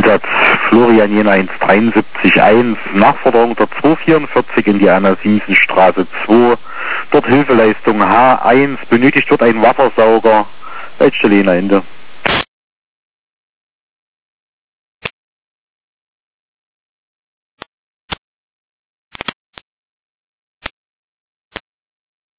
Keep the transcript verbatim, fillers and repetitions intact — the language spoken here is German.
Einsatz Florian Jena eins drei sieben eins, Nachforderung der zweihundertvierundvierzig Indianer Siemsenstraße zwei, dort Hilfeleistung H eins, benötigt wird ein Wassersauger, Leitstelle Jena Ende.